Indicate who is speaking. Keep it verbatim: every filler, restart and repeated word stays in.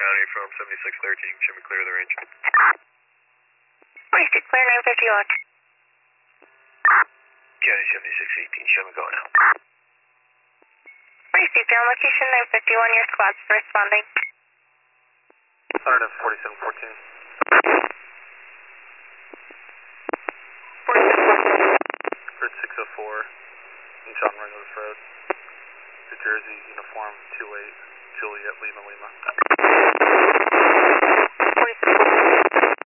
Speaker 1: County from seventy-six thirteen, show me clear of the range.
Speaker 2: forty-six clear nine fifty-one.
Speaker 1: County seventy-six eighteen, show me go now.
Speaker 2: forty-six, you're on location nine fifty-one, your squad's responding.
Speaker 1: one hundred forty-seven fourteen. Grid six oh four, in John Ringles Road, New Jersey, uniform two eight, Juliet Lima Lima.
Speaker 2: forty-six.